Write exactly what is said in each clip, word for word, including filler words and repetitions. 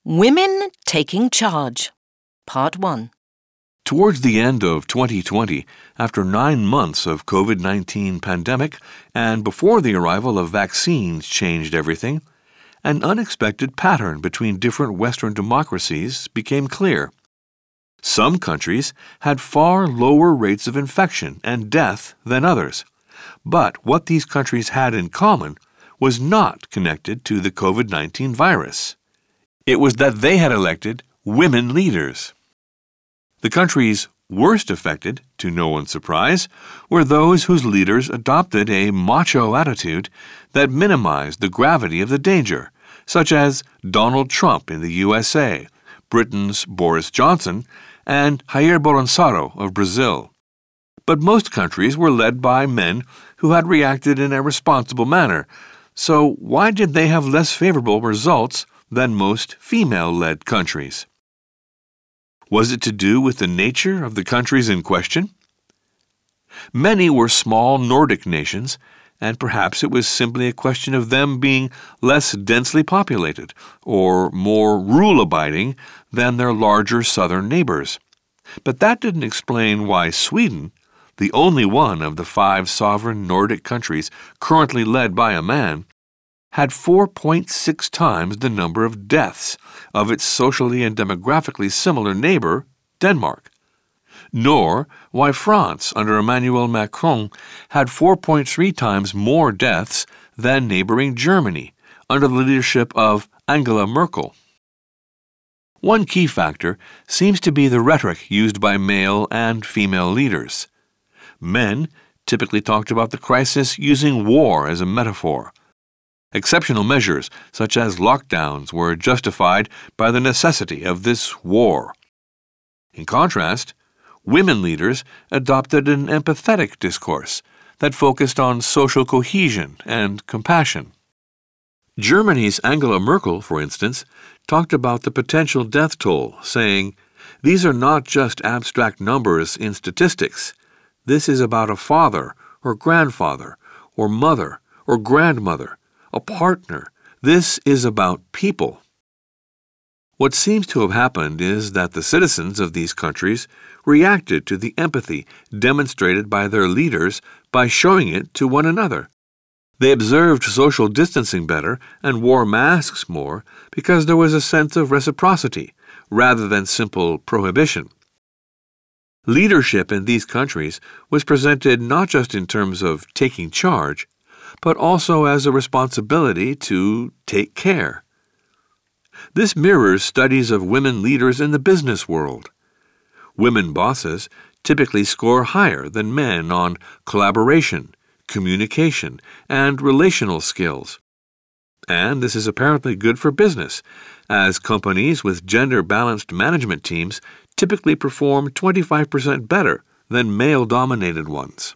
Women Taking Charge, Part one. Towards the end of twenty twenty, after nine months of COVID nineteen pandemic and before the arrival of vaccines changed everything, an unexpected pattern between different Western democracies became clear. Some countries had far lower rates of infection and death than others, but what these countries had in common was not connected to the COVID nineteen virus. It was that they had elected women leaders. The countries worst affected, to no one's surprise, were those whose leaders adopted a macho attitude that minimized the gravity of the danger, such as Donald Trump in the U S A, Britain's Boris Johnson, and Jair Bolsonaro of Brazil. But most countries were led by men who had reacted in a responsible manner, so why did they have less favorable results than most female-led countries? Was it to do with the nature of the countries in question? Many were small Nordic nations, and perhaps it was simply a question of them being less densely populated or more rule-abiding than their larger southern neighbors. But that didn't explain why Sweden, the only one of the five sovereign Nordic countries currently led by a man, had four point six times the number of deaths of its socially and demographically similar neighbor, Denmark. Nor why France, under Emmanuel Macron, had four point three times more deaths than neighboring Germany, under the leadership of Angela Merkel. One key factor seems to be the rhetoric used by male and female leaders. Men typically talked about the crisis using war as a metaphor. Exceptional measures, such as lockdowns, were justified by the necessity of this war. In contrast, women leaders adopted an empathetic discourse that focused on social cohesion and compassion. Germany's Angela Merkel, for instance, talked about the potential death toll, saying, "These are not just abstract numbers in statistics. This is about a father or grandfather or mother or grandmother, a partner. This is about people." What seems to have happened is that the citizens of these countries reacted to the empathy demonstrated by their leaders by showing it to one another. They observed social distancing better and wore masks more because there was a sense of reciprocity rather than simple prohibition. Leadership in these countries was presented not just in terms of taking charge, but also as a responsibility to take care. This mirrors studies of women leaders in the business world. Women bosses typically score higher than men on collaboration, communication, and relational skills. And this is apparently good for business, as companies with gender-balanced management teams typically perform twenty-five percent better than male-dominated ones.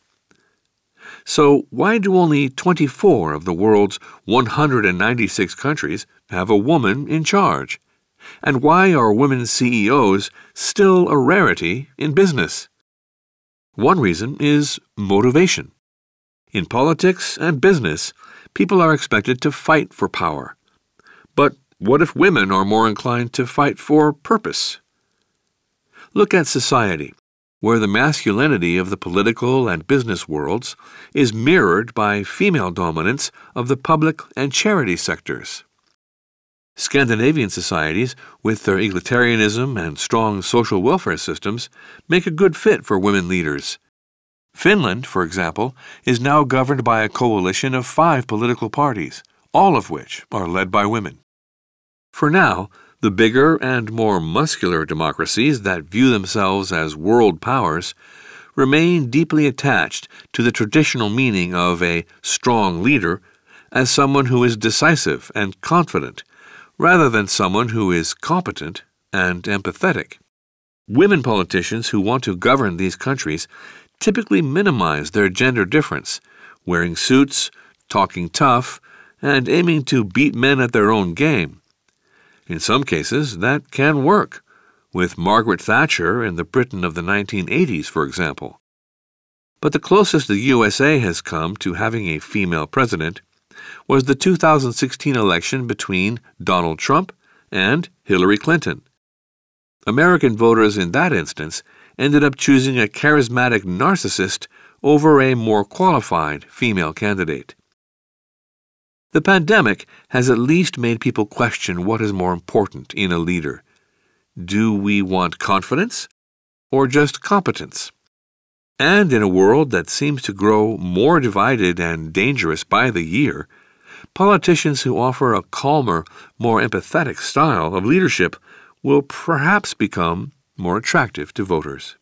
So why do only twenty-four of the world's one hundred ninety-six countries have a woman in charge? And why are women C E Os still a rarity in business? One reason is motivation. In politics and business, people are expected to fight for power. But what if women are more inclined to fight for purpose? Look at society, where the masculinity of the political and business worlds is mirrored by female dominance of the public and charity sectors. Scandinavian societies, with their egalitarianism and strong social welfare systems, make a good fit for women leaders. Finland, for example, is now governed by a coalition of five political parties, all of which are led by women. For now, the bigger and more muscular democracies that view themselves as world powers remain deeply attached to the traditional meaning of a strong leader as someone who is decisive and confident, rather than someone who is competent and empathetic. Women politicians who want to govern these countries typically minimize their gender difference, wearing suits, talking tough, and aiming to beat men at their own game. In some cases, that can work, with Margaret Thatcher in the Britain of the nineteen eighties, for example. But the closest the U S A has come to having a female president was the two thousand sixteen election between Donald Trump and Hillary Clinton. American voters in that instance ended up choosing a charismatic narcissist over a more qualified female candidate. The pandemic has at least made people question what is more important in a leader. Do we want confidence or just competence? And in a world that seems to grow more divided and dangerous by the year, politicians who offer a calmer, more empathetic style of leadership will perhaps become more attractive to voters.